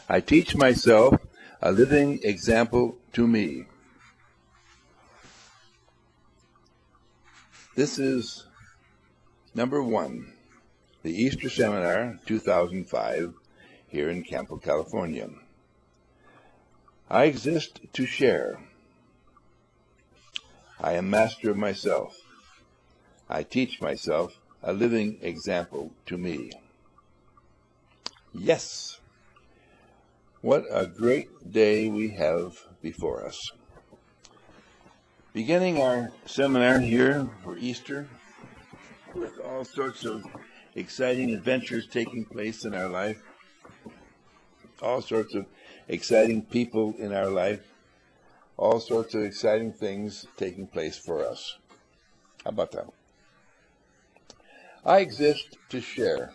I teach myself, a living example to me. This is number 1, the Easter Seminar 2005, here in Campo, California. I exist to share. I am master of myself. I teach myself, a living example to me. Yes, what a great day we have before us. Beginning our seminar here for Easter, with all sorts of exciting adventures taking place in our life, all sorts of exciting people in our life, all sorts of exciting things taking place for us. How about that? I exist to share.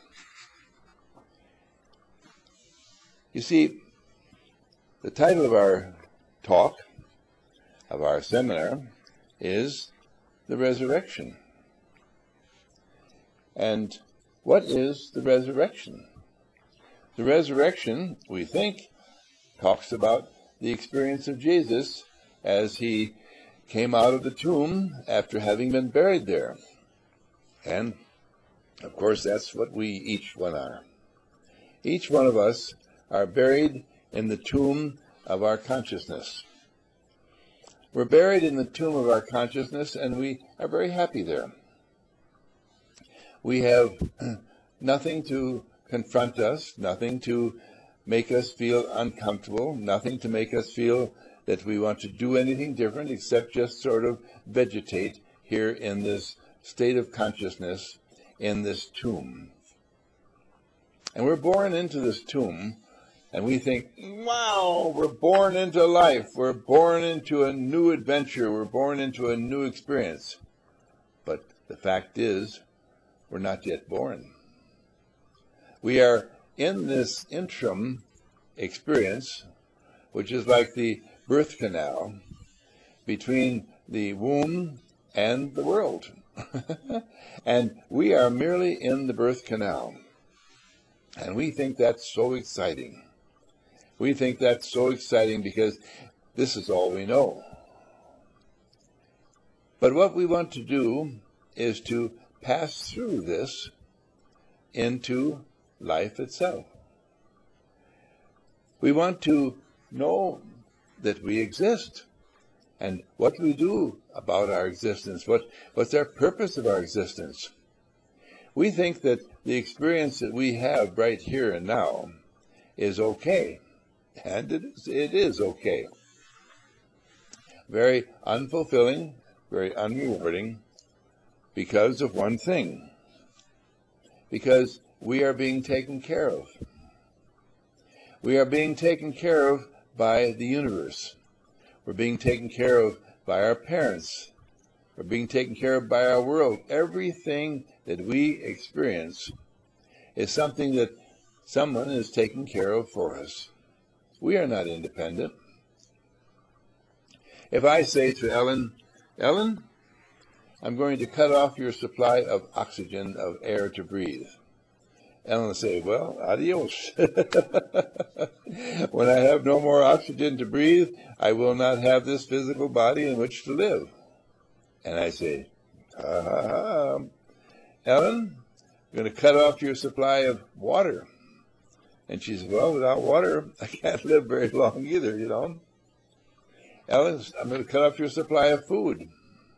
You see, the title of our talk, of our seminar, is the resurrection. And what is the resurrection? The resurrection, we think, talks about the experience of Jesus as he came out of the tomb after having been buried there. And, of course, that's what we each one are. Each one of us are buried in the tomb of our consciousness. We're buried in the tomb of our consciousness, and we are very happy there. We have nothing to confront us, nothing to make us feel uncomfortable, nothing to make us feel that we want to do anything different except just sort of vegetate here in this state of consciousness, in this tomb. And we're born into this tomb, and we think, wow, we're born into life, we're born into a new adventure, we're born into a new experience. But the fact is, we're not yet born. We are in this interim experience, which is like the birth canal between the womb and the world. And we are merely in the birth canal. And we think that's so exciting. We think that's so exciting because this is all we know. But what we want to do is to pass through this into life itself. We want to know that we exist and what we do about our existence, what's our purpose of our existence. We think that the experience that we have right here and now is okay, and it is okay. Very unfulfilling, very unrewarding, because of one thing. Because we are being taken care of. We are being taken care of by the universe. We're being taken care of by our parents. We're being taken care of by our world. Everything that we experience is something that someone is taking care of for us. We are not independent. If I say to Ellen, Ellen, I'm going to cut off your supply of oxygen, of air to breathe. Ellen will say, well, adios. When I have no more oxygen to breathe, I will not have this physical body in which to live. And I say, Ellen, I'm going to cut off your supply of water. And she says, well, without water, I can't live very long either, you know. Ellen, I'm going to cut off your supply of food.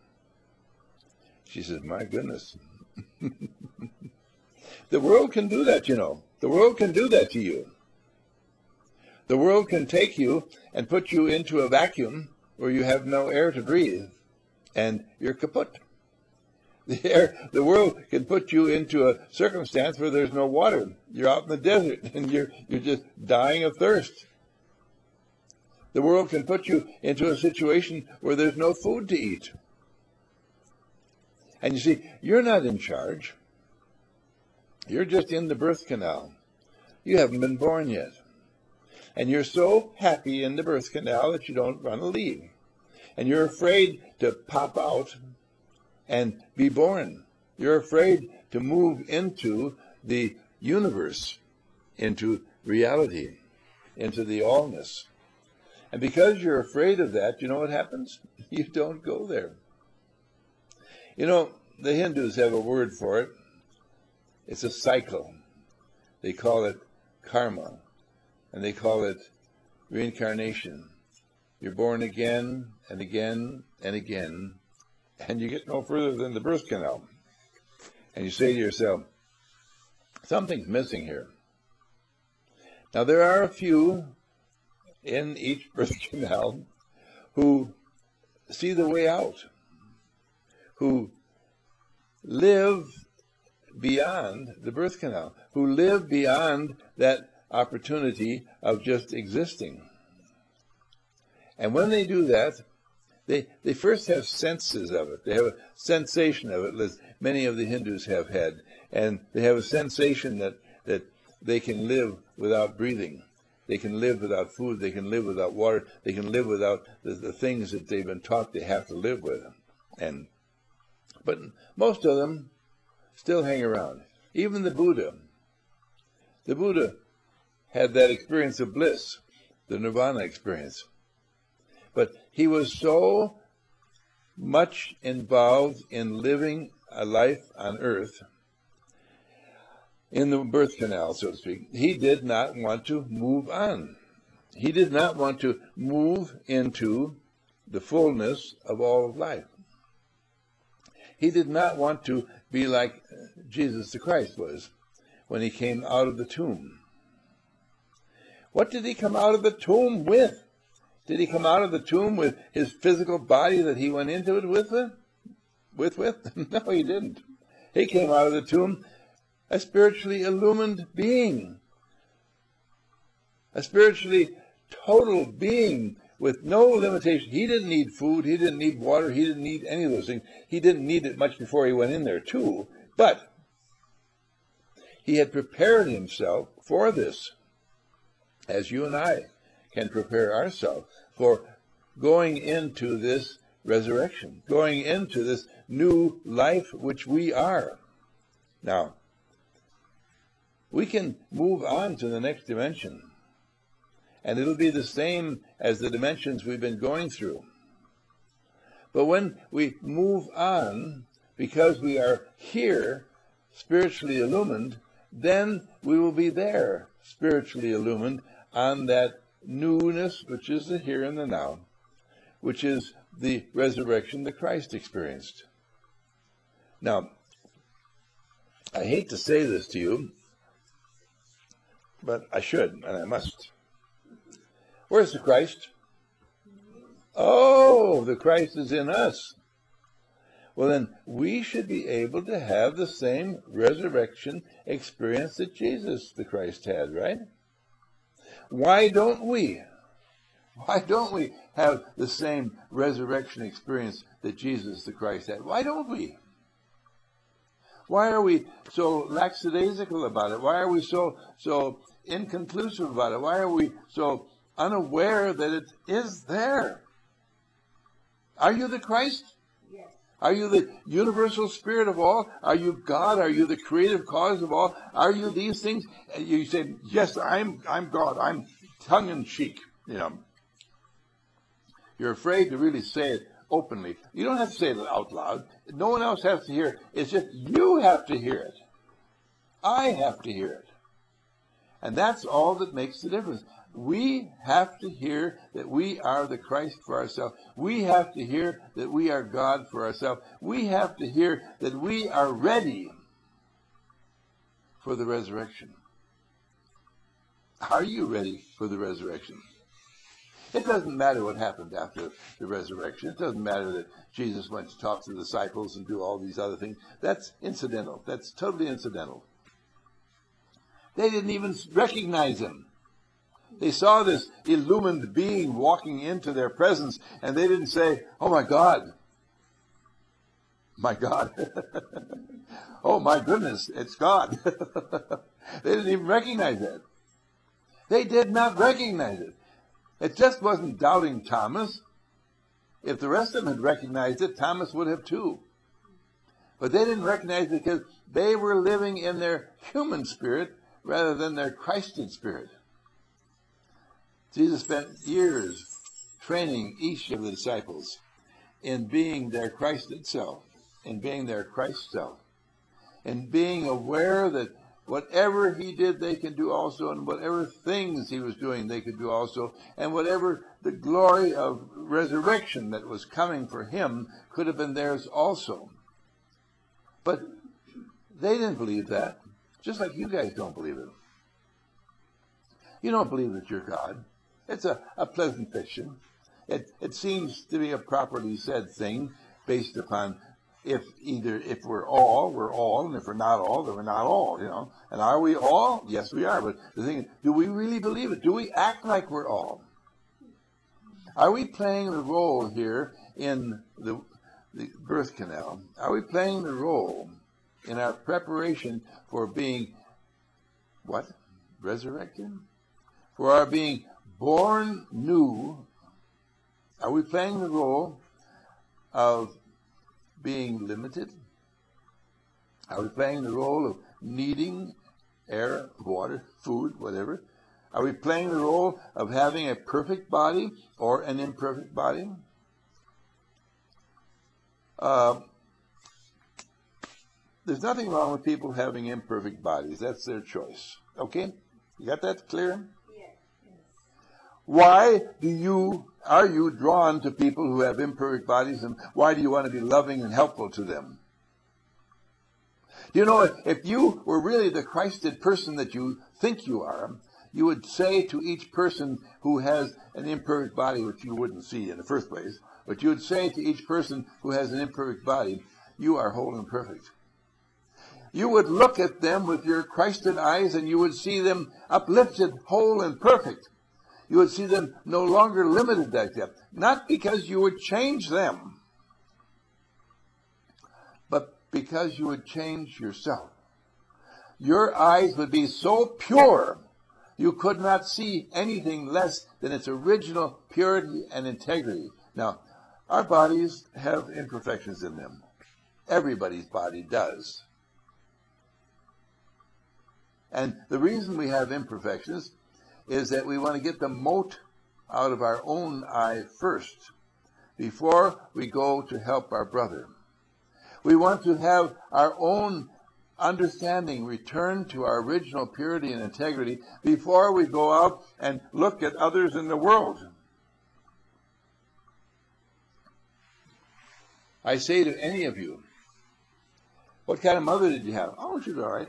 She says, my goodness. The world can do that, you know. The world can do that to you. The world can take you and put you into a vacuum where you have no air to breathe, and you're kaput. The world can put you into a circumstance where there's no water. You're out in the desert, and you're just dying of thirst. The world can put you into a situation where there's no food to eat. And you see, you're not in charge. You're just in the birth canal. You haven't been born yet. And you're so happy in the birth canal that you don't want to leave. And you're afraid to pop out and be born. You're afraid to move into the universe, into reality, into the allness. And because you're afraid of that, you know what happens? You don't go there. You know, the Hindus have a word for it. It's a cycle. They call it karma, and they call it reincarnation. You're born again and again and again, and you get no further than the birth canal. And you say to yourself, something's missing here. Now, there are a few in each birth canal who see the way out, who live beyond the birth canal, who live beyond that opportunity of just existing. And when they do that, they first have senses of it. They have a sensation of it, as many of the Hindus have had. And they have a sensation that they can live without breathing. They can live without food. They can live without water. They can live without the things that they've been taught they have to live with. But most of them still hang around. Even the Buddha. The Buddha had that experience of bliss, the nirvana experience. But he was so much involved in living a life on earth, in the birth canal, so to speak, he did not want to move on. He did not want to move into the fullness of all of life. He did not want to be like Jesus the Christ was when he came out of the tomb. What did he come out of the tomb with? Did he come out of the tomb with his physical body that he went into it with? No, he didn't. He came out of the tomb a spiritually illumined being, a spiritually total being with no limitation. He didn't need food, he didn't need water, he didn't need any of those things. He didn't need it much before he went in there too, but he had prepared himself for this, as you and I can prepare ourselves for going into this resurrection, going into this new life which we are. Now, we can move on to the next dimension, and it'll be the same as the dimensions we've been going through. But when we move on, because we are here spiritually illumined, then we will be there spiritually illumined on that newness, which is the here and the now, which is the resurrection that Christ experienced. Now, I hate to say this to you, but I should, and I must. Where's the Christ? Oh, the Christ is in us. Well, then, we should be able to have the same resurrection experience that Jesus the Christ had, right? Why don't we? Why don't we have the same resurrection experience that Jesus the Christ had? Why don't we? Why are we so lackadaisical about it? Why are we so inconclusive about it? Why are we so unaware that it is there? Are you the Christ? Yes. Are you the universal spirit of all? Are you God? Are you the creative cause of all? Are you these things? You say, yes, I'm God. I'm tongue-in-cheek, You're afraid to really say it openly. You don't have to say it out loud. No one else has to hear it. It's just you have to hear it. I have to hear it. And that's all that makes the difference. We have to hear that we are the Christ for ourselves. We have to hear that we are God for ourselves. We have to hear that we are ready for the resurrection. Are you ready for the resurrection? It doesn't matter what happened after the resurrection. It doesn't matter that Jesus went to talk to the disciples and do all these other things. That's incidental. That's totally incidental. They didn't even recognize him. They saw this illumined being walking into their presence, and they didn't say, oh my God. My God. Oh my goodness, it's God. They didn't even recognize that. They did not recognize it. It just wasn't doubting Thomas. If the rest of them had recognized it, Thomas would have too. But they didn't recognize it because they were living in their human spirit rather than their Christian spirit. Jesus spent years training each of the disciples in being their Christed self, in being their Christ self, in being aware that whatever he did, they could do also, and whatever things he was doing, they could do also, and whatever the glory of resurrection that was coming for him could have been theirs also. But they didn't believe that, just like you guys don't believe it. You don't believe that you're God. It's a pleasant fiction. It seems to be a properly said thing based upon if we're all, and if we're not all, then we're not all, you know. And are we all? Yes, we are. But the thing is, do we really believe it? Do we act like we're all? Are we playing the role here in the birth canal? Are we playing the role in our preparation for being, what? Resurrected? For our being born new? Are we playing the role of being limited? Are we playing the role of needing air, water, food, whatever? Are we playing the role of having a perfect body or an imperfect body? There's nothing wrong with people having imperfect bodies. That's their choice. Okay? You got that clear? Yes. Why are you drawn to people who have imperfect bodies, and why do you want to be loving and helpful to them? You know, if you were really the Christed person that you think you are, you would say to each person who has an imperfect body, which you wouldn't see in the first place, but you would say to each person who has an imperfect body, you are whole and perfect. You would look at them with your Christed eyes and you would see them uplifted, whole and perfect. You would see them no longer limited like that. Not because you would change them, but because you would change yourself. Your eyes would be so pure, you could not see anything less than its original purity and integrity. Now, our bodies have imperfections in them. Everybody's body does. And the reason we have imperfections is that we want to get the mote out of our own eye first, before we go to help our brother. We want to have our own understanding return to our original purity and integrity before we go out and look at others in the world. I say to any of you, what kind of mother did you have? Oh, she's all right.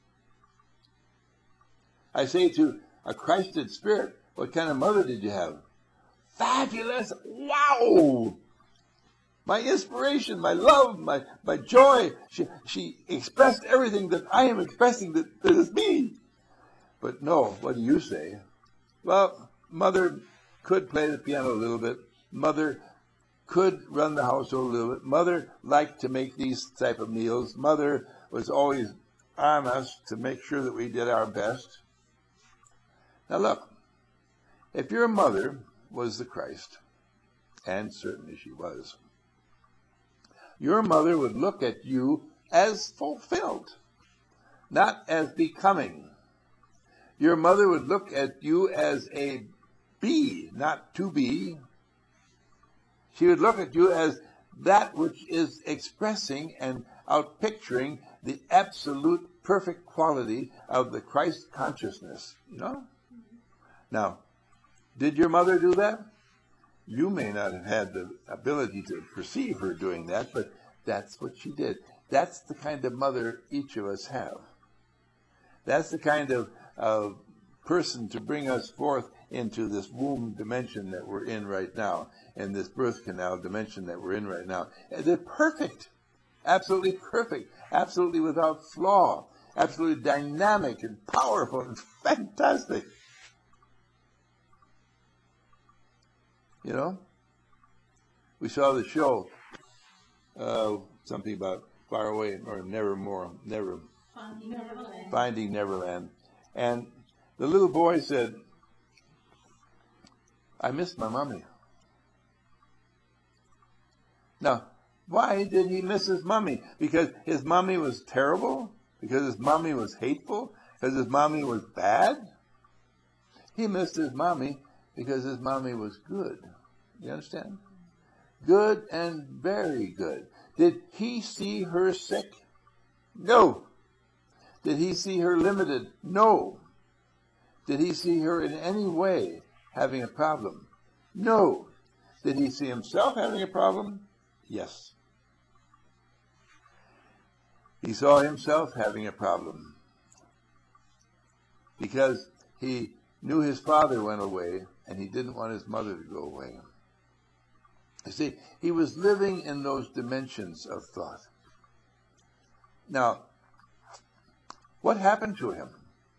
I say to a Christed spirit, what kind of mother did you have? Fabulous! Wow! My inspiration, my love, my joy. She expressed everything that I am expressing that is me. But no, what do you say? Well, mother could play the piano a little bit. Mother could run the household a little bit. Mother liked to make these type of meals. Mother was always on us to make sure that we did our best. Now look, if your mother was the Christ, and certainly she was, your mother would look at you as fulfilled, not as becoming. Your mother would look at you as a be, not to be. She would look at you as that which is expressing and outpicturing the absolute perfect quality of the Christ consciousness, you know? Now, did your mother do that? You may not have had the ability to perceive her doing that, but that's what she did. That's the kind of mother each of us have. That's the kind of person to bring us forth into this womb dimension that we're in right now, and this birth canal dimension that we're in right now. And they're perfect, absolutely without flaw, absolutely dynamic and powerful and fantastic. You know, we saw the show, something about Far Away or Finding Neverland. And the little boy said, I miss my mommy. Now, why did he miss his mommy? Because his mommy was terrible? Because his mommy was hateful? Because his mommy was bad? He missed his mommy because his mommy was good. You understand? Good and very good. Did he see her sick? No. Did he see her limited? No. Did he see her in any way having a problem? No. Did he see himself having a problem? Yes. He saw himself having a problem because he knew his father went away and he didn't want his mother to go away. You see, he was living in those dimensions of thought. Now, what happened to him?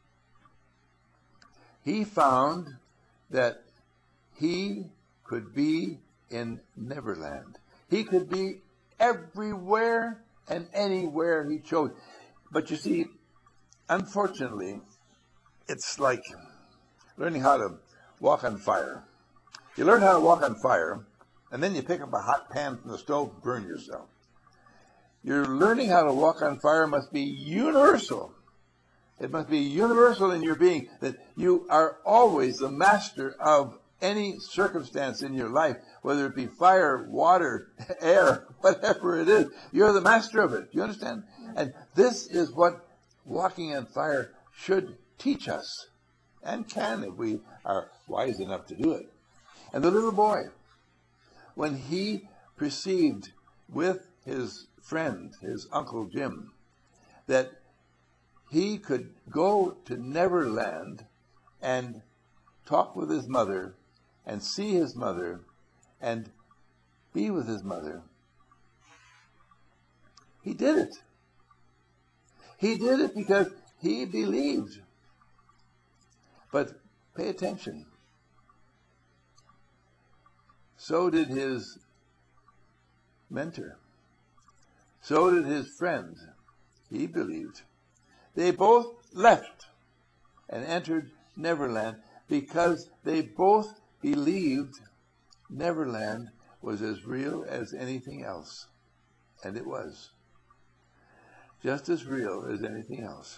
He found that he could be in Neverland. He could be everywhere and anywhere he chose. But you see, unfortunately, it's like learning how to walk on fire. You learn how to walk on fire, and then you pick up a hot pan from the stove, burn yourself. Your learning how to walk on fire must be universal. It must be universal in your being, that you are always the master of any circumstance in your life, whether it be fire, water, air, whatever it is. You're the master of it. Do you understand? And this is what walking on fire should teach us, and can if we are wise enough to do it. And the little boy, when he perceived with his friend, his Uncle Jim, that he could go to Neverland and talk with his mother and see his mother and be with his mother, he did it. He did it because he believed. But pay attention. So did his mentor. So did his friend. He believed. They both left and entered Neverland because they both believed Neverland was as real as anything else. And it was. Just as real as anything else.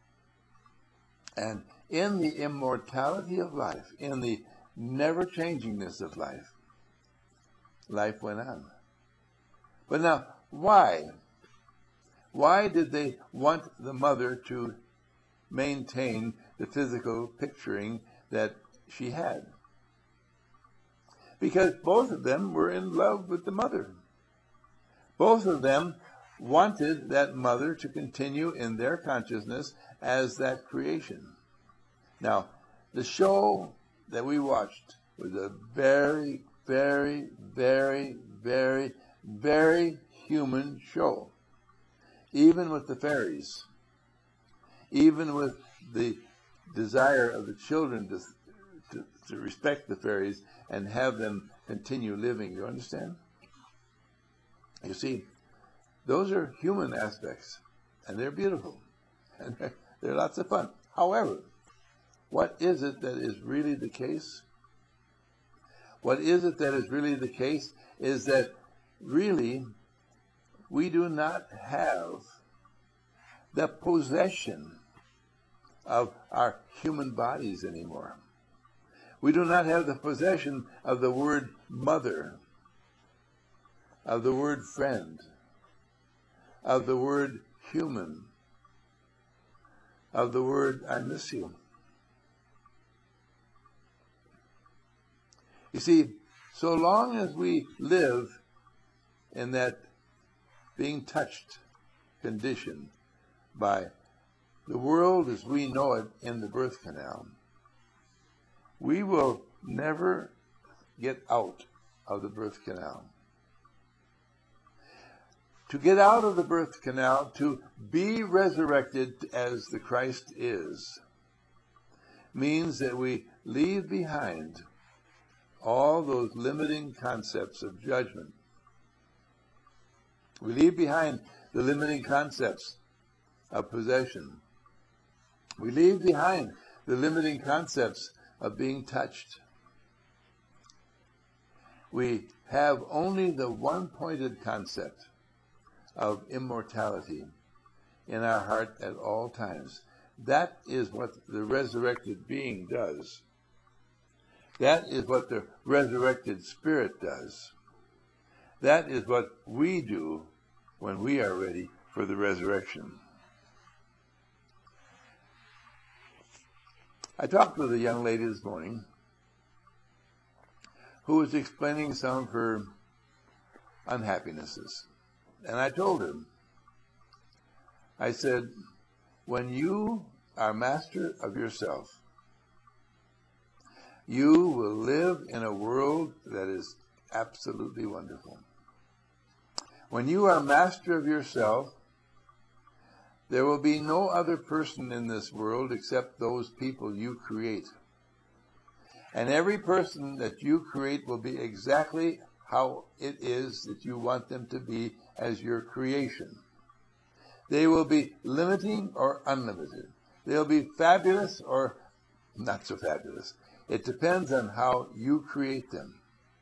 And in the immortality of life, in the never-changingness of life, life went on. But now, why? Why did they want the mother to maintain the physical picturing that she had? Because both of them were in love with the mother. Both of them wanted that mother to continue in their consciousness as that creation. Now, the show that we watched was a very, very, very, very, very human show. Even with the fairies, even with the desire of the children to respect the fairies and have them continue living. You understand? You see, those are human aspects, and they're beautiful, and they're lots of fun. However, what is it that is really the case? What is it that is really the case is that really we do not have the possession of our human bodies anymore. We do not have the possession of the word mother, of the word friend, of the word human, of the word I miss you. You see, so long as we live in that being touched condition by the world as we know it in the birth canal, we will never get out of the birth canal. To get out of the birth canal, to be resurrected as the Christ is, means that we leave behind all those limiting concepts of judgment. We leave behind the limiting concepts of possession. We leave behind the limiting concepts of being touched. We have only the one-pointed concept of immortality in our heart at all times. That is what the resurrected being does. That is what the resurrected spirit does. That is what we do when we are ready for the resurrection. I talked with a young lady this morning who was explaining some of her unhappinesses. And I told her, I said, when you are master of yourself, you will live in a world that is absolutely wonderful. When you are master of yourself, there will be no other person in this world except those people you create. And every person that you create will be exactly how it is that you want them to be as your creation. They will be limiting or unlimited. They'll be fabulous or not so fabulous. It depends on how you create them.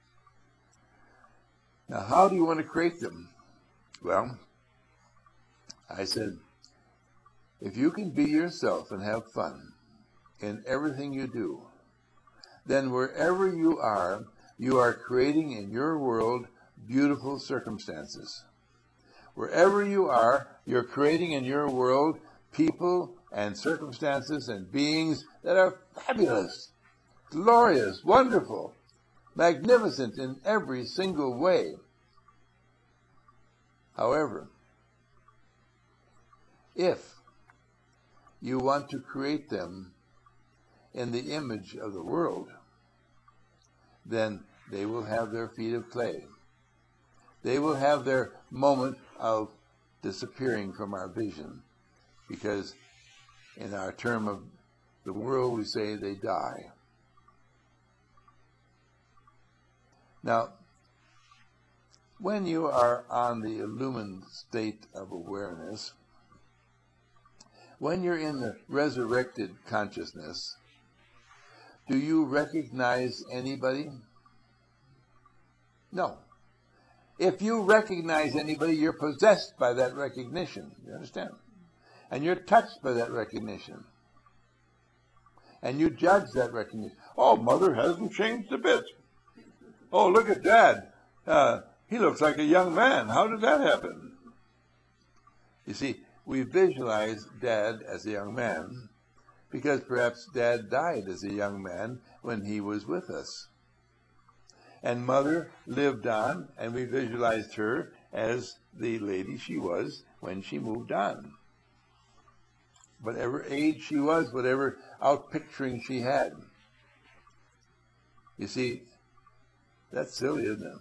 Now, how do you want to create them? Well, I said, if you can be yourself and have fun in everything you do, then wherever you are creating in your world beautiful circumstances. Wherever you are, you're creating in your world people and circumstances and beings that are fabulous, glorious, wonderful, magnificent in every single way. However, if you want to create them in the image of the world, then they will have their feet of clay. They will have their moment of disappearing from our vision, because in our term of the world we say they die. Now, when you are on the illumined state of awareness, when you're in the resurrected consciousness, do you recognize anybody? No. If you recognize anybody, you're possessed by that recognition. You understand? And you're touched by that recognition. And you judge that recognition. Oh, Mother hasn't changed a bit. Oh, look at Dad. He looks like a young man. How did that happen? You see, we visualize Dad as a young man because perhaps Dad died as a young man when he was with us. And Mother lived on, and we visualized her as the lady she was when she moved on. Whatever age she was, whatever outpicturing she had. You see, that's silly, isn't it?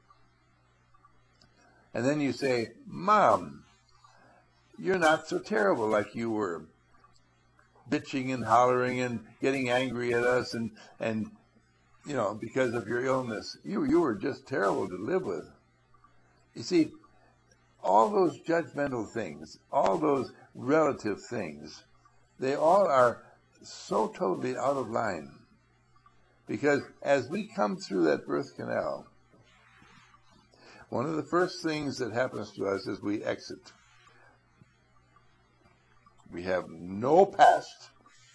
And then you say, Mom, you're not so terrible like you were, bitching and hollering and getting angry at us and you know, because of your illness. You were just terrible to live with. You see, all those judgmental things, all those relative things, they all are so totally out of line. Because as we come through that birth canal, one of the first things that happens to us is we exit. We have no past.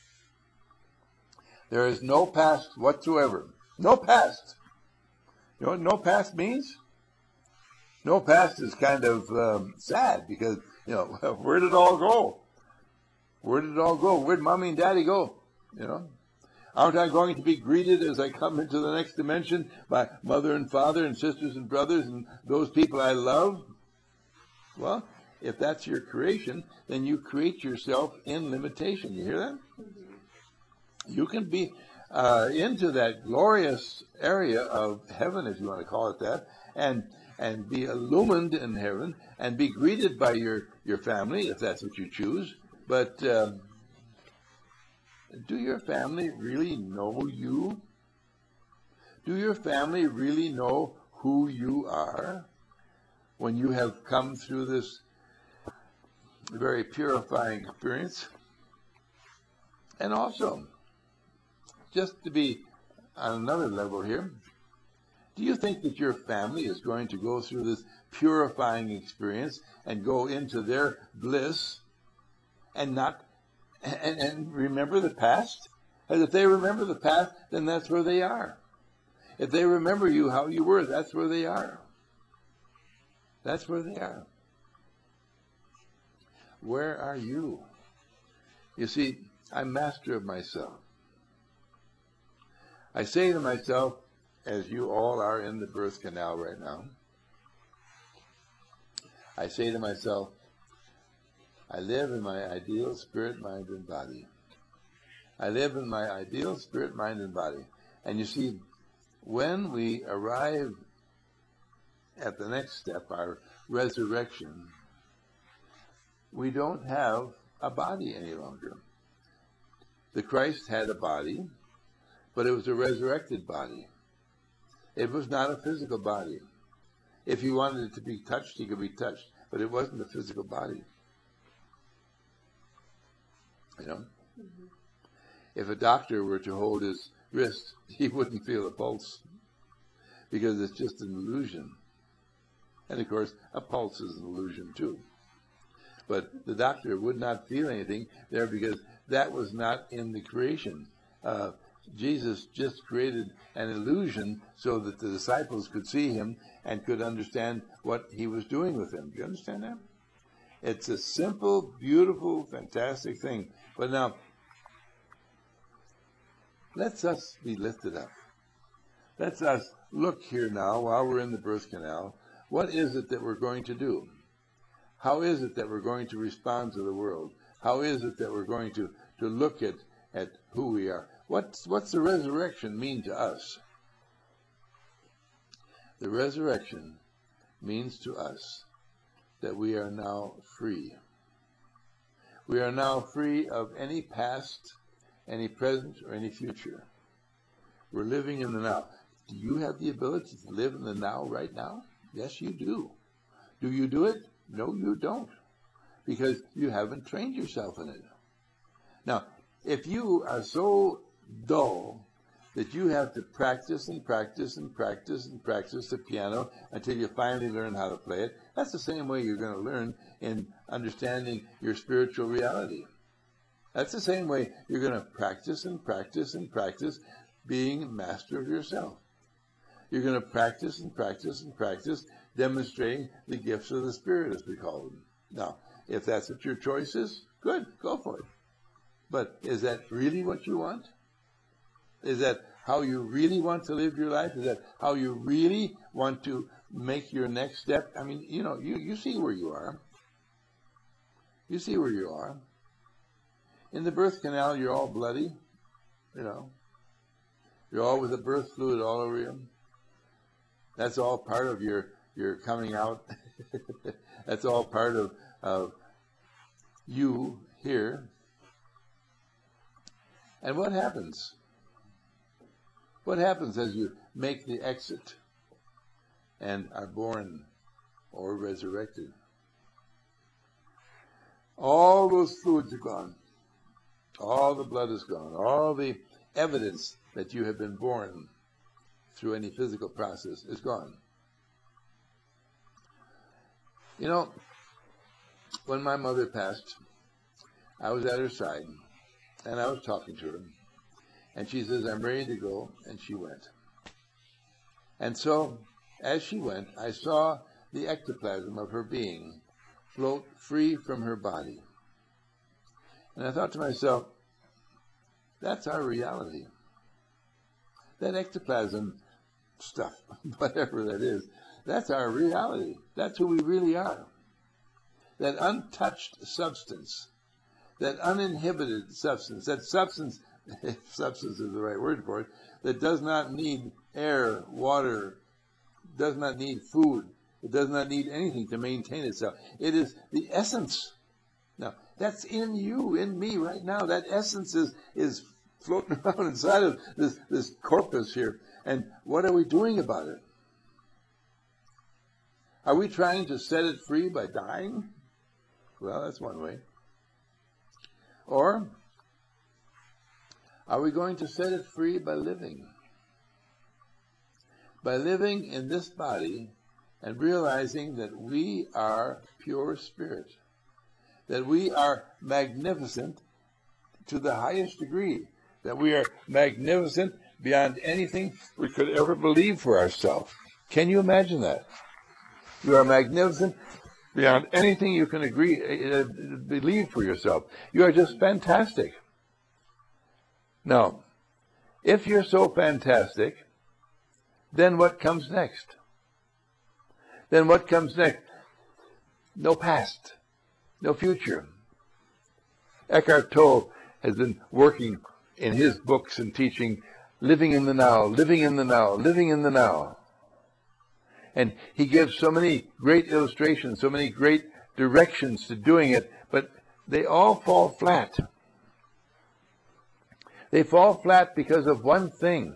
There is no past whatsoever. No past. You know what no past means? No past is kind of sad because, you know, where did it all go? Where did it all go? Where did Mommy and Daddy go? You know? Aren't I going to be greeted as I come into the next dimension by Mother and Father and sisters and brothers and those people I love? Well, if that's your creation, then you create yourself in limitation. You hear that? You can be into that glorious area of heaven, if you want to call it that, and be illumined in heaven and be greeted by your family, if that's what you choose. But do your family really know you? Do your family really know who you are when you have come through this very purifying experience? And also, just to be on another level here, do you think that your family is going to go through this purifying experience and go into their bliss and not and remember the past? And if they remember the past, then that's where they are. If they remember you how you were, that's where they are. That's where they are. Where are you? You see, I'm master of myself. I say to myself, as you all are in the birth canal right now, I say to myself, I live in my ideal spirit, mind, and body. I live in my ideal spirit, mind, and body. And you see, when we arrive at the next step, our resurrection, we don't have a body any longer. The Christ had a body, but it was a resurrected body. It was not a physical body. If he wanted it to be touched, he could be touched, but it wasn't a physical body. You know? Mm-hmm. If a doctor were to hold his wrist, he wouldn't feel a pulse, because it's just an illusion. And of course, a pulse is an illusion too. But the doctor would not feel anything there, because that was not in the creation. Jesus just created an illusion so that the disciples could see him and could understand what he was doing with them. Do you understand that? It's a simple, beautiful, fantastic thing. But now, let's us be lifted up. Let's us look here now, while we're in the birth canal, what is it that we're going to do? How is it that we're going to respond to the world? How is it that we're going to look at who we are? What's the resurrection mean to us? The resurrection means to us that we are now free. We are now free of any past, any present, or any future. We're living in the now. Do you have the ability to live in the now right now? Yes, you do. Do you do it? No, you don't, because you haven't trained yourself in it. Now, if you are so dull that you have to practice and practice and practice and practice the piano until you finally learn how to play it, that's the same way you're going to learn in understanding your spiritual reality. That's the same way you're going to practice and practice and practice being master of yourself. You're going to practice and practice and practice demonstrating the gifts of the Spirit, as we call them. Now, if that's what your choice is, good, go for it. But is that really what you want? Is that how you really want to live your life? Is that how you really want to make your next step? I mean, you see where you are. You see where you are. In the birth canal, you're all bloody, You're all with the birth fluid all over you. That's all part of your coming out. That's all part of you here. And what happens? What happens as you make the exit and are born or resurrected? All those fluids are gone. All the blood is gone. All the evidence that you have been born through any physical process is gone. When my mother passed, I was at her side, and I was talking to her, and she says, "I'm ready to go," and she went. And so, as she went, I saw the ectoplasm of her being float free from her body. And I thought to myself, that's our reality. That ectoplasm stuff, whatever that is, that's our reality. That's who we really are. That untouched substance, that uninhibited substance, that substance, if substance is the right word for it, that does not need air, water, does not need food, it does not need anything to maintain itself. It is the essence. Now, that's in you, in me right now. That essence is floating around inside of this corpus here. And what are we doing about it? Are we trying to set it free by dying? Well, that's one way. Or are we going to set it free by living? By living in this body and realizing that we are pure spirit, that we are magnificent to the highest degree, that we are magnificent beyond anything we could ever believe for ourselves. Can you imagine that? You are magnificent beyond anything you can believe for yourself. You are just fantastic. Now, if you're so fantastic, then what comes next? Then what comes next? No past, no future. Eckhart Tolle has been working in his books and teaching, living in the now, living in the now, living in the now. And he gives so many great illustrations, so many great directions to doing it, but they all fall flat. They fall flat because of one thing.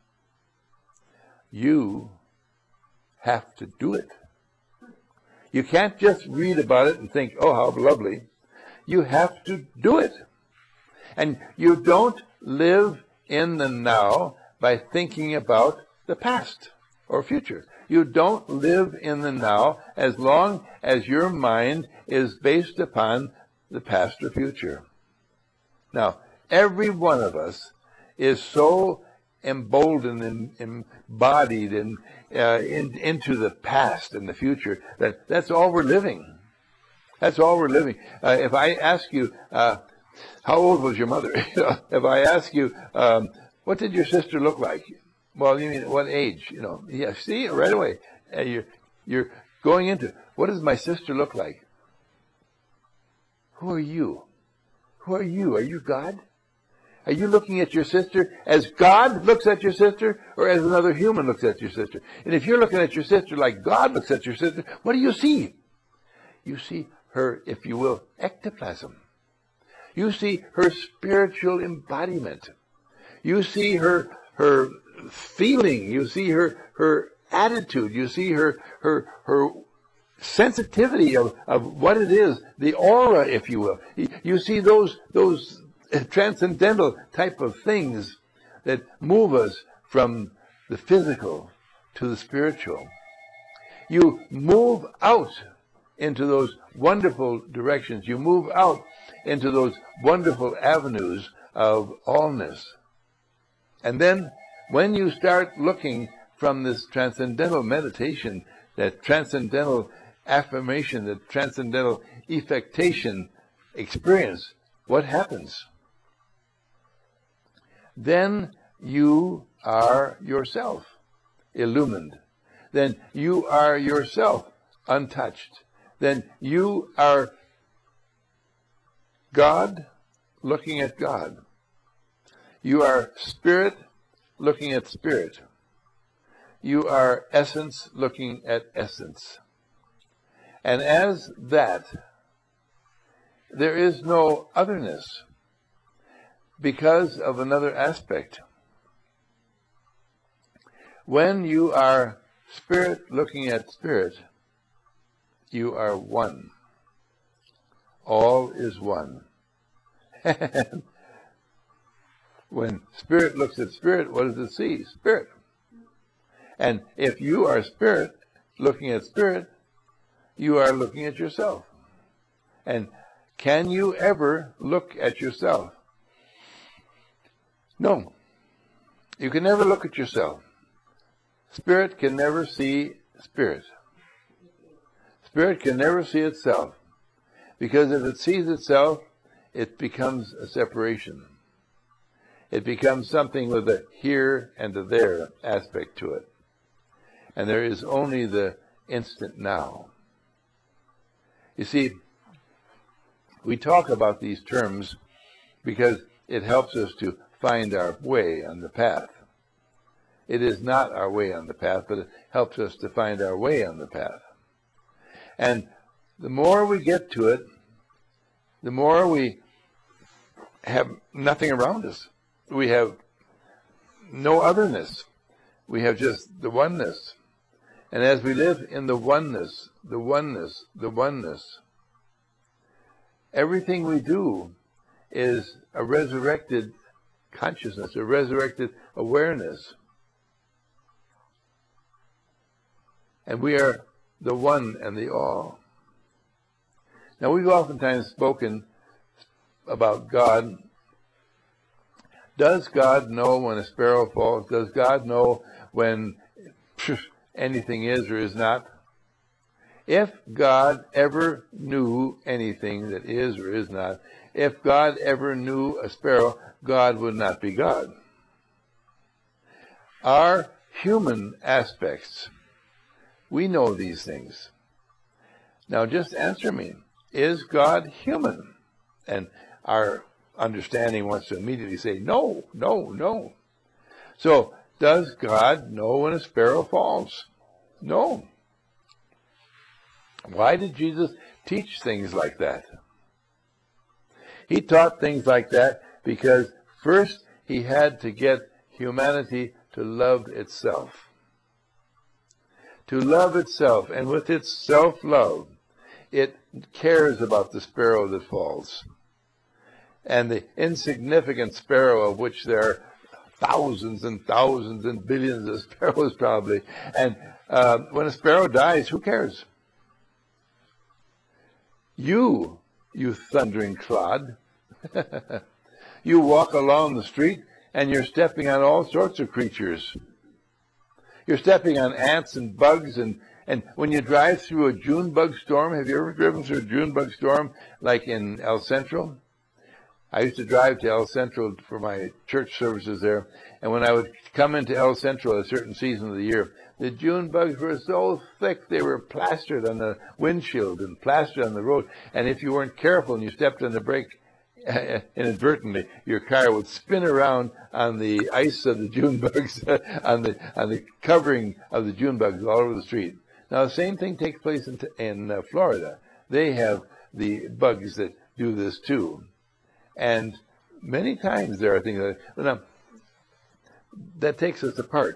You have to do it. You can't just read about it and think, oh, how lovely. You have to do it. And you don't live in the now by thinking about the past or future. You don't live in the now as long as your mind is based upon the past or future. Now, every one of us is so emboldened and embodied into the past and the future that's all we're living. That's all we're living. If I ask you, how old was your mother? If I ask you, what did your sister look like? Well, you mean what age? Yeah. See, right away, you're going into what does my sister look like? Who are you? Who are you? Are you God? Are you looking at your sister as God looks at your sister, or as another human looks at your sister? And if you're looking at your sister like God looks at your sister, what do you see? You see her, if you will, ectoplasm. You see her spiritual embodiment. You see her feeling. You see her attitude. You see her sensitivity of what it is, the aura, if you will. You see those transcendental type of things that move us from the physical to the spiritual. You move out into those wonderful directions. You move out into those wonderful avenues of allness. And then when you start looking from this transcendental meditation, that transcendental affirmation, that transcendental effectation experience, what happens? Then you are yourself illumined. Then you are yourself untouched. Then you are God looking at God. You are spirit looking at spirit. You are essence looking at essence. And as that, there is no otherness because of another aspect. When you are spirit looking at spirit, you are one. All is one. When spirit looks at spirit, what does it see? Spirit. And if you are spirit looking at spirit, you are looking at yourself. And can you ever look at yourself? No. You can never look at yourself. Spirit can never see spirit. Spirit can never see itself. Because if it sees itself, it becomes a separation. It becomes something with a here and a there aspect to it. And there is only the instant now. You see, we talk about these terms because it helps us to find our way on the path. It is not our way on the path, but it helps us to find our way on the path. And the more we get to it, the more we have nothing around us. We have no otherness. We have just the oneness. And as we live in the oneness, the oneness, the oneness, everything we do is a resurrected consciousness, a resurrected awareness. And we are the one and the all. Now, we've oftentimes spoken about God Does God know when a sparrow falls? Does God know when anything is or is not? If God ever knew anything that is or is not, if God ever knew a sparrow, God would not be God. Our human aspects, we know these things. Now just answer me, is God human? And our understanding wants to immediately say, no, no, no. So, does God know when a sparrow falls? No. Why did Jesus teach things like that? He taught things like that because first he had to get humanity to love itself. To love itself, and with its self-love, it cares about the sparrow that falls. And the insignificant sparrow, of which there are thousands and thousands and billions of sparrows probably. And when a sparrow dies, who cares? You thundering clod. You walk along the street and you're stepping on all sorts of creatures. You're stepping on ants and bugs, and when you drive through a June bug storm, have you ever driven through a June bug storm like in El Centro? I used to drive to El Centro for my church services there, and when I would come into El Centro at a certain season of the year, the June bugs were so thick they were plastered on the windshield and plastered on the road, and if you weren't careful and you stepped on the brake inadvertently, your car would spin around on the ice of the June bugs, on the covering of the June bugs all over the street. Now the same thing takes place in Florida. They have the bugs that do this too. And many times there are things that takes us apart.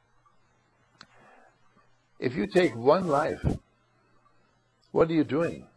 If you take one life, what are you doing?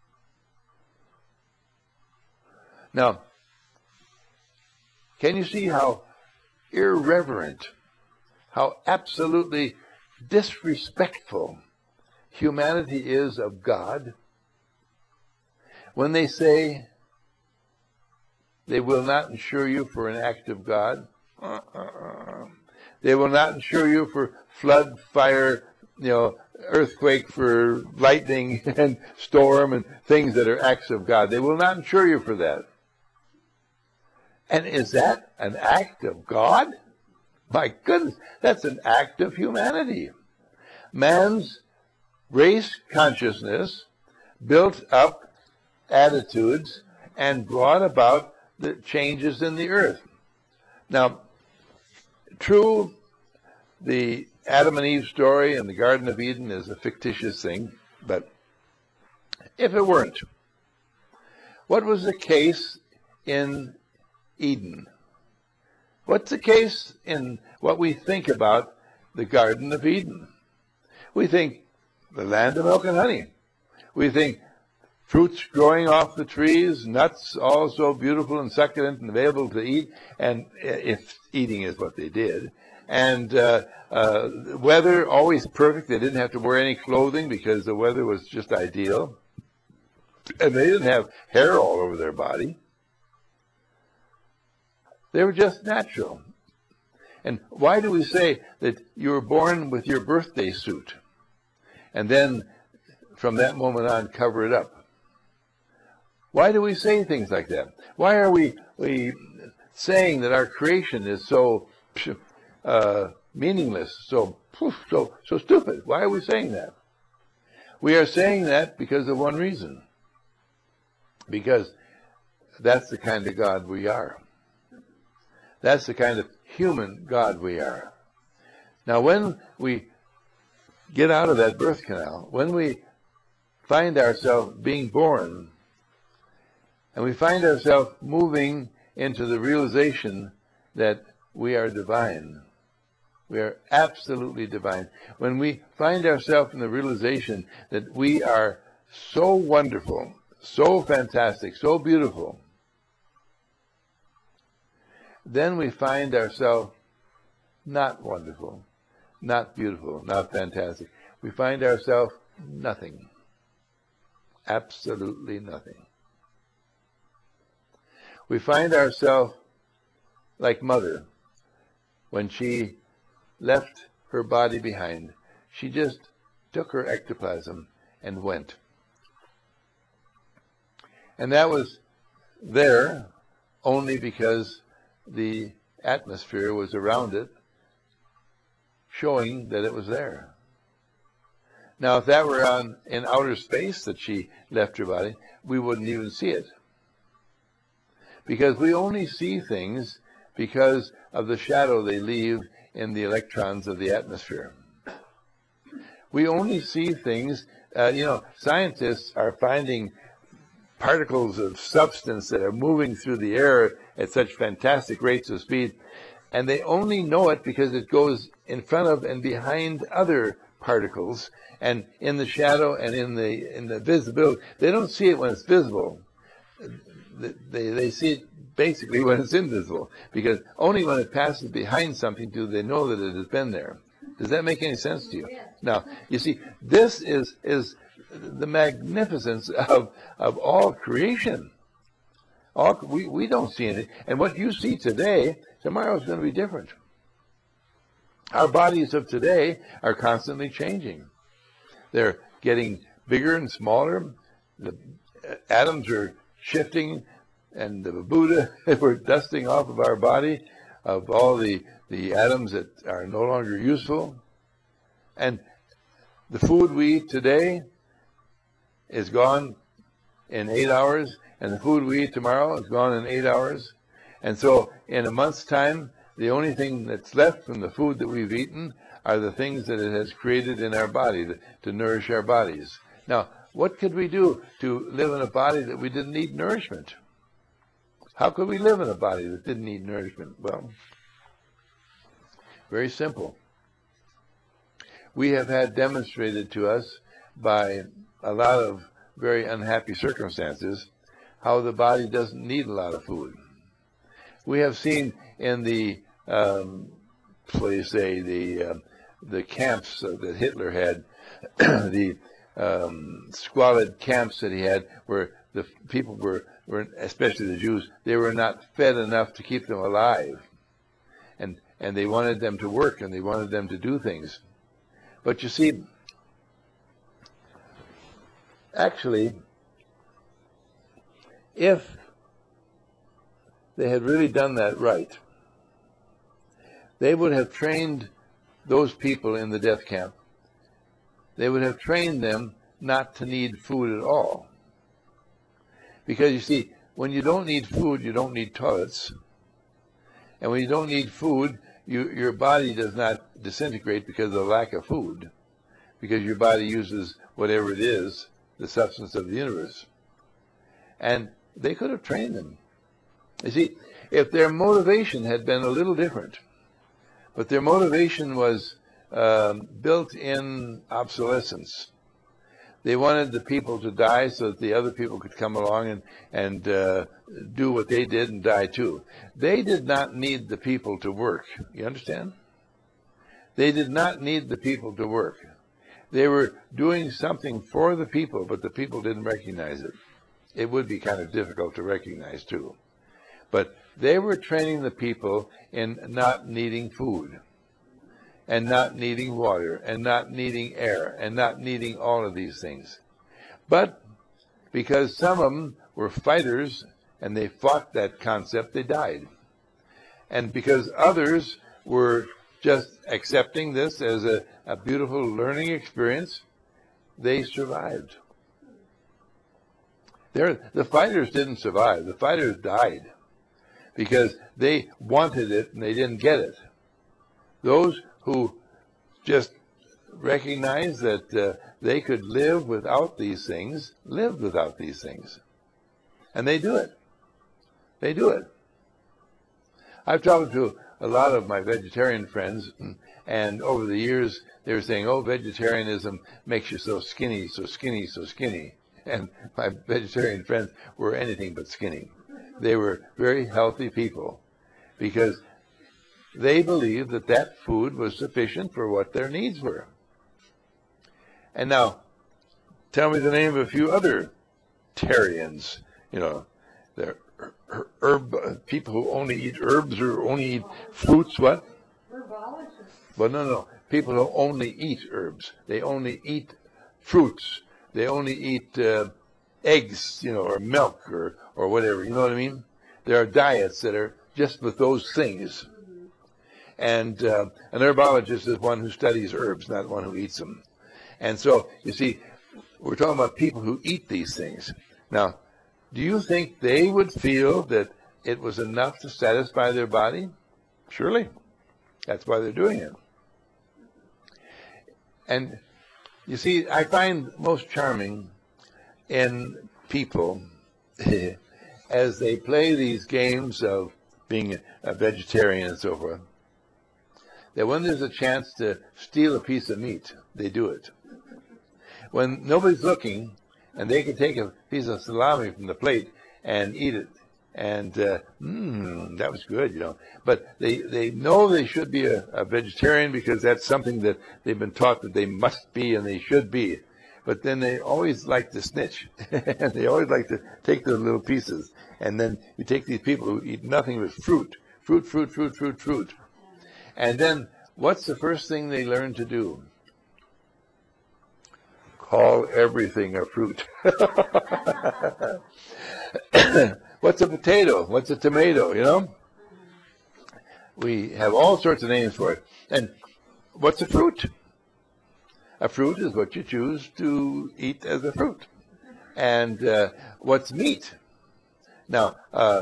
Now, can you see how irreverent, how absolutely disrespectful humanity is of God when they say they will not insure you for an act of God? They will not insure you for flood, fire, earthquake, for lightning and storm and things that are acts of God. They will not insure you for that. And is that an act of God? My goodness, that's an act of humanity. Man's race consciousness built up attitudes and brought about the changes in the earth. Now, true, the Adam and Eve story in the Garden of Eden is a fictitious thing, but if it weren't, what was the case in Eden? What's the case in what we think about the Garden of Eden? We think the land of milk and honey. We think fruits growing off the trees, nuts all so beautiful and succulent and available to eat, and if eating is what they did. And weather always perfect. They didn't have to wear any clothing because the weather was just ideal. And they didn't have hair all over their body. They were just natural. And why do we say that you were born with your birthday suit and then from that moment on cover it up? Why do we say things like that? Why are we saying that our creation is so meaningless, so stupid? Why are we saying that? We are saying that because of one reason. Because that's the kind of God we are. That's the kind of human God we are. Now, when we get out of that birth canal, when we find ourselves being born, and we find ourselves moving into the realization that we are divine, we are absolutely divine. When we find ourselves in the realization that we are so wonderful, so fantastic, so beautiful, then we find ourselves not wonderful, not beautiful, not fantastic. We find ourselves nothing. Absolutely nothing. We find ourselves like Mother, when she left her body behind, she just took her ectoplasm and went. And that was there only because the atmosphere was around it, showing that it was there. Now, if that were in outer space that she left her body, we wouldn't even see it. Because we only see things because of the shadow they leave in the electrons of the atmosphere. We only see things, scientists are finding particles of substance that are moving through the air at such fantastic rates of speed, and they only know it because it goes in front of and behind other particles, and in the shadow and in the visibility. They don't see it when it's visible. They see it basically when it's invisible, because only when it passes behind something do they know that it has been there. Does that make any sense to you? Yeah. Now, you see, this is the magnificence of all creation. We don't see anything. And what you see today, tomorrow is going to be different. Our bodies of today are constantly changing. They're getting bigger and smaller. The atoms are shifting, and the Buddha, we're dusting off of our body of all the atoms that are no longer useful. And the food we eat today is gone in 8 hours, and the food we eat tomorrow is gone in 8 hours. And so in a month's time, the only thing that's left from the food that we've eaten are the things that it has created in our body to nourish our bodies. Now, what could we do to live in a body that we didn't need nourishment? How could we live in a body that didn't need nourishment? Well, very simple. We have had demonstrated to us by a lot of very unhappy circumstances how the body doesn't need a lot of food. We have seen in the camps that Hitler had, the squalid camps that he had, where the people were, especially the Jews, they were not fed enough to keep them alive. And they wanted them to work, and they wanted them to do things. But you see, actually, if they had really done that right, they would have trained those people in the death camp. They would have trained them not to need food at all. Because you see, when you don't need food, you don't need toilets. And when you don't need food, your body does not disintegrate because of the lack of food. Because your body uses whatever it is, the substance of the universe. And they could have trained them. You see, if their motivation had been a little different, but their motivation was built-in obsolescence. They wanted the people to die so that the other people could come along and do what they did and die too. They did not need the people to work. You understand? They did not need the people to work. They were doing something for the people, but the people didn't recognize it. It would be kind of difficult to recognize too. But they were training the people in not needing food, and not needing water, and not needing air, and not needing all of these things. But because some of them were fighters, and they fought that concept, they died. And because others were just accepting this as a beautiful learning experience, they survived. The fighters didn't survive. The fighters died because they wanted it and they didn't get it. Those who just recognized that they could live without these things, lived without these things. And they do it. They do it. I've talked to a lot of my vegetarian friends, and over the years they were saying, oh, vegetarianism makes you so skinny, so skinny, so skinny. And my vegetarian friends were anything but skinny. They were very healthy people because they believed that that food was sufficient for what their needs were. And now, tell me the name of a few other Tarians. You know, the people who only eat herbs or only eat fruits, what? Well, no. People who only eat herbs. They only eat fruits. They only eat eggs, or milk or whatever. You know what I mean? There are diets that are just with those things. And an herbologist is one who studies herbs, not one who eats them. And so, you see, we're talking about people who eat these things. Now, do you think they would feel that it was enough to satisfy their body? Surely. That's why they're doing it. And you see, I find most charming in people as they play these games of being a vegetarian and so forth, that when there's a chance to steal a piece of meat, they do it. When nobody's looking, and they can take a piece of salami from the plate and eat it, and that was good, But they know they should be a vegetarian because that's something that they've been taught that they must be and they should be. But then they always like to snitch. And they always like to take those little pieces. And then you take these people who eat nothing but fruit. And then what's the first thing they learn to do? Call everything a fruit. What's a potato? What's a tomato, We have all sorts of names for it. And what's a fruit? A fruit is what you choose to eat as a fruit. And what's meat? Now,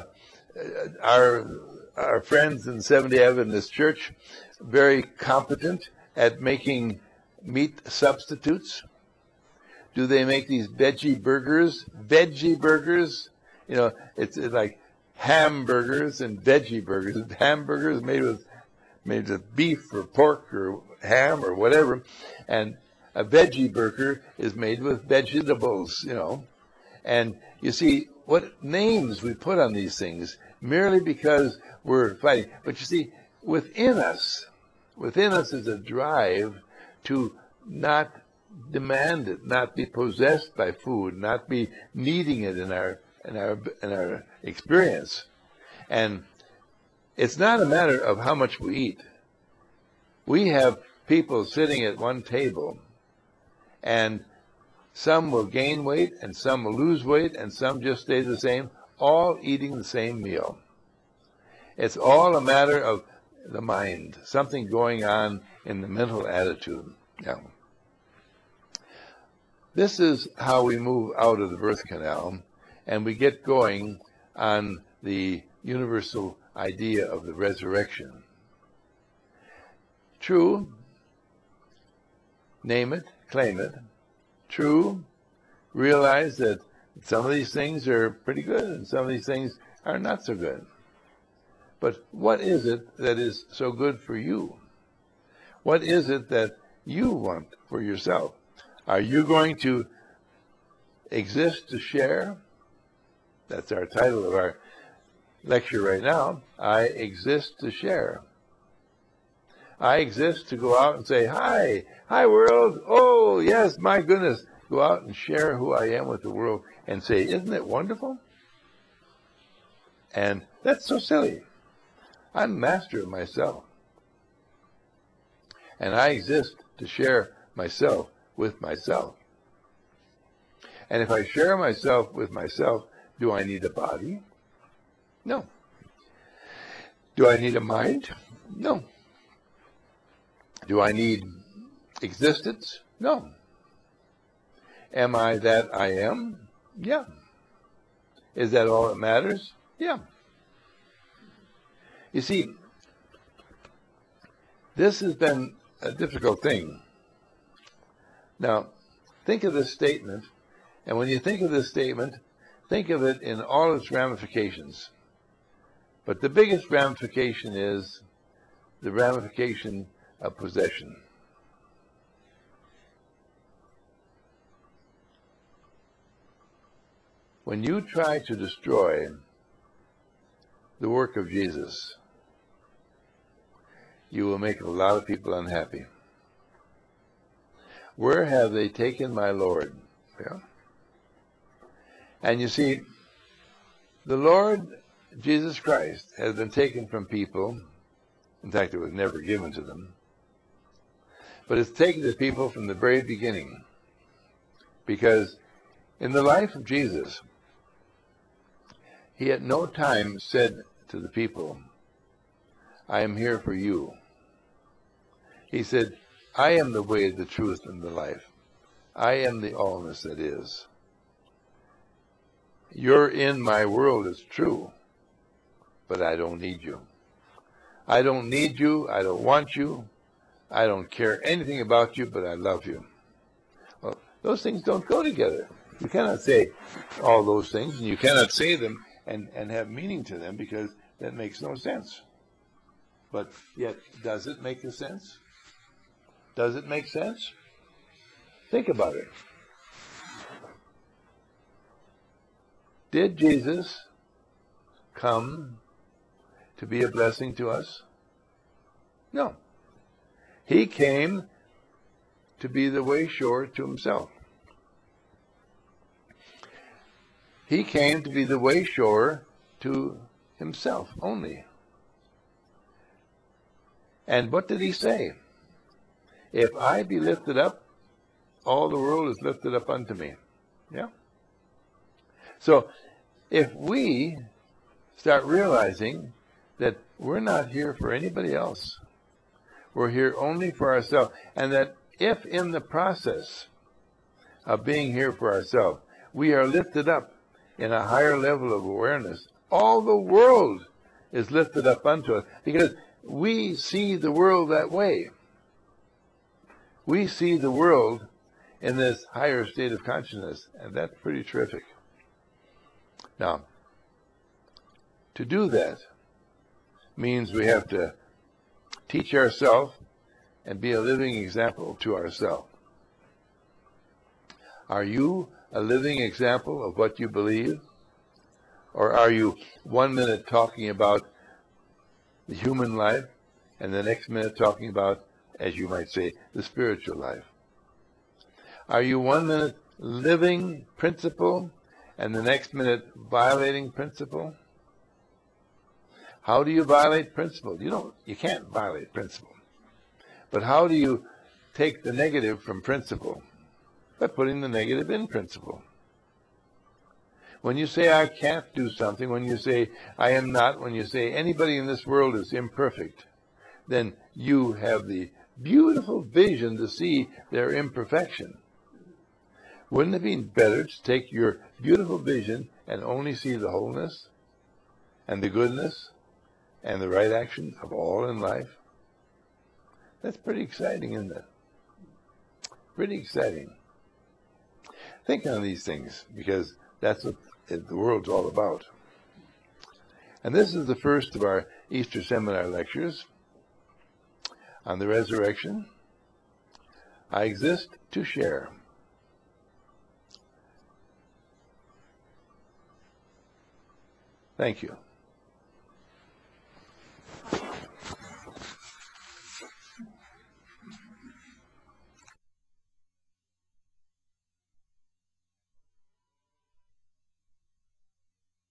our friends in Seventh-day Adventist Church, very competent at making meat substitutes. Do they make these veggie burgers? Veggie burgers? It's like hamburgers and veggie burgers. Hamburgers made with beef or pork or ham or whatever, and a veggie burger is made with vegetables, And you see what names we put on these things merely because we're fighting. But you see, within us is a drive to not demand it, not be possessed by food, not be needing it in our experience. And it's not a matter of how much we eat. We have people sitting at one table, and some will gain weight, and some will lose weight, and some just stay the same, all eating the same meal. It's all a matter of the mind, something going on in the mental attitude. Yeah. This is how we move out of the birth canal, and we get going on the universal idea of the resurrection. True, name it, claim it. True, realize that some of these things are pretty good and some of these things are not so good. But what is it that is so good for you? What is it that you want for yourself? Are you going to exist to share? That's our title of our lecture right now. I exist to share. I exist to go out and say, hi world. Oh, yes, my goodness. Go out and share who I am with the world and say, isn't it wonderful? And that's so silly. I'm master of myself. And I exist to share myself with myself. And if I share myself with myself, do I need a body? No. Do I need a mind? No. Do I need existence? No. Am I that I am? Yeah. Is that all that matters? Yeah. You see, this has been a difficult thing. Now, think of this statement, and when you think of this statement, think of it in all its ramifications. But the biggest ramification is the ramification of possession. When you try to destroy the work of Jesus, you will make a lot of people unhappy. Where have they taken my Lord? Yeah. And you see, The Lord Jesus Christ has been taken from people. In fact, it was never given to them. But it's taken to people from the very beginning. Because in the life of Jesus, he at no time said to the people, I am here for you. He said, I am the way, the truth, and the life. I am the allness that is. You're in my world is true, but I don't need you. I don't need you. I don't want you. I don't care anything about you, but I love you. Well, those things don't go together. You cannot say all those things, and you cannot say them and have meaning to them, because that makes no sense. But yet, does it make a sense? Does it make sense? Think about it. Did Jesus come to be a blessing to us? No. He came to be the way shore to himself. He came to be the way shore to himself only. And what did he say? If I be lifted up, all the world is lifted up unto me. Yeah? So, if we start realizing that we're not here for anybody else, we're here only for ourselves, and that if in the process of being here for ourselves, we are lifted up in a higher level of awareness, all the world is lifted up unto us, because we see the world that way. We see the world in this higher state of consciousness, and that's pretty terrific. Now, to do that means we have to teach ourselves and be a living example to ourselves. Are you a living example of what you believe? Or are you 1 minute talking about the human life and the next minute talking about, as you might say, the spiritual life? Are you 1 minute living principle and the next minute violating principle? How do you violate principle? You can't violate principle. But how do you take the negative from principle? By putting the negative in principle. When you say I can't do something, when you say I am not, when you say anybody in this world is imperfect, then you have the beautiful vision to see their imperfection. Wouldn't it be better to take your beautiful vision and only see the wholeness and the goodness and the right action of all in life? That's pretty exciting, isn't it? Pretty exciting. Think on these things, because that's what the world's all about. And this is the first of our Easter seminar lectures on the resurrection. I exist to share. Thank you.